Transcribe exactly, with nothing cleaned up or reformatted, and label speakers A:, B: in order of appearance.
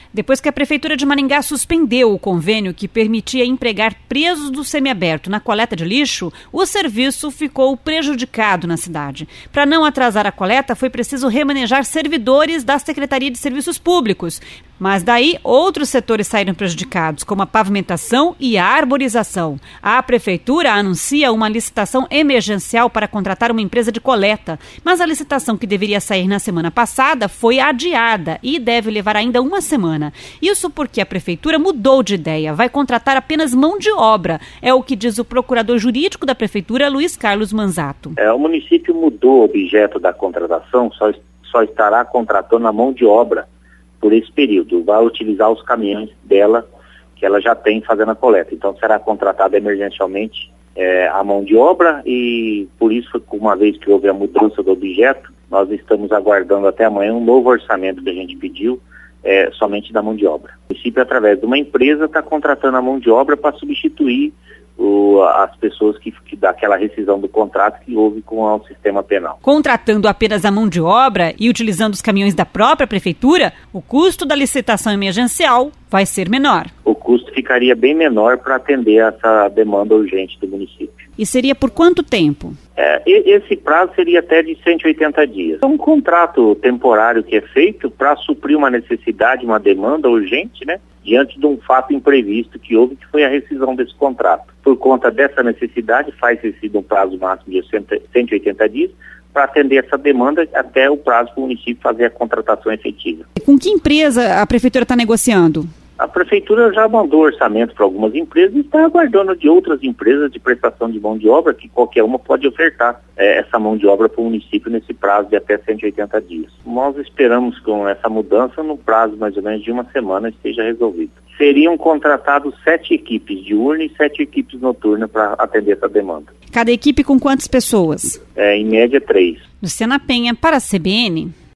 A: depois que a Prefeitura de Maringá suspendeu o convênio que permitia empregar presos do semiaberto na coleta de lixo, o serviço ficou prejudicado na cidade. Para não atrasar a coleta, foi preciso remanejar servidores da Secretaria de Serviços Públicos. Mas daí outros setores saíram prejudicados, como a pavimentação e a arborização. A Prefeitura anuncia uma licitação emergencial para contratar uma empresa de coleta, mas a licitação que deveria sair na semana passada foi adiada e deve levar ainda uma semana. Isso porque a Prefeitura mudou de ideia, vai contratar apenas mão de obra, é o que diz o procurador jurídico da Prefeitura, Luiz Carlos Manzato.
B: É, o município mudou o objeto da contratação, só, só estará contratando a mão de obra por esse período, vai utilizar os caminhões dela, que ela já tem fazendo a coleta. Então será contratada emergencialmente é, a mão de obra e por isso, uma vez que houve a mudança do objeto, nós estamos aguardando até amanhã um novo orçamento que a gente pediu, é, somente da mão de obra. O município, através de uma empresa, está contratando a mão de obra para substituir O, as pessoas que, que daquela rescisão do contrato que houve com o sistema penal.
A: Contratando apenas a mão de obra e utilizando os caminhões da própria Prefeitura, o custo da licitação emergencial vai ser menor.
B: O custo ficaria bem menor para atender essa demanda urgente do município.
A: E seria por quanto tempo?
B: É, esse prazo seria até de cento e oitenta dias. É um contrato temporário que é feito para suprir uma necessidade, uma demanda urgente, né? Diante de um fato imprevisto que houve, que foi a rescisão desse contrato. Por conta dessa necessidade, faz-se um prazo máximo de cento e oitenta dias para atender essa demanda até o prazo para o município fazer a contratação efetiva.
A: Com que empresa a Prefeitura está negociando?
B: A Prefeitura já mandou orçamento para algumas empresas e está aguardando de outras empresas de prestação de mão de obra, que qualquer uma pode ofertar é, essa mão de obra para o município nesse prazo de até cento e oitenta dias. Nós esperamos que com essa mudança, no prazo mais ou menos de uma semana, esteja resolvido. Seriam contratados sete equipes diurna e sete equipes noturna para atender essa demanda.
A: Cada equipe com quantas pessoas?
B: É, em média, três.
A: Luciana Penha, para a C B N.